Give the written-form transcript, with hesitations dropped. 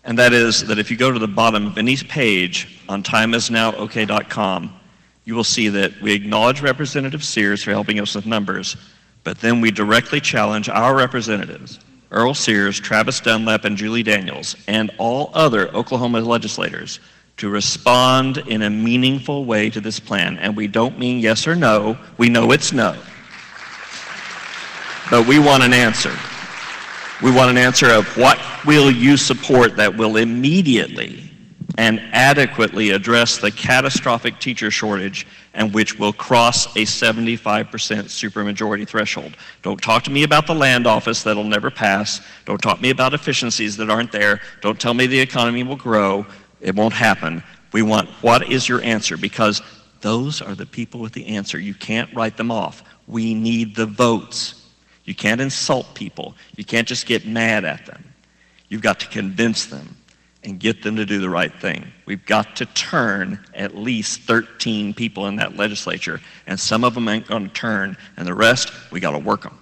And that is that if you go to the bottom of any page on timeisnowok.com, you will see that we acknowledge Representative Sears for helping us with numbers, but then we directly challenge our representatives, Earl Sears, Travis Dunlap, and Julie Daniels, and all other Oklahoma legislators to respond in a meaningful way to this plan. And we don't mean yes or no. We know it's no. But we want an answer. We want an answer of what will you support that will immediately and adequately address the catastrophic teacher shortage and which will cross a 75% supermajority threshold. Don't talk to me about the land office that'll never pass. Don't talk to me about efficiencies that aren't there. Don't tell me the economy will grow. It won't happen. We want what is your answer, because those are the people with the answer. You can't write them off. We need the votes. You can't insult people. You can't just get mad at them. You've got to convince them and get them to do the right thing. We've got to turn at least 13 people in that legislature, and some of them ain't going to turn, and the rest, we got to work them.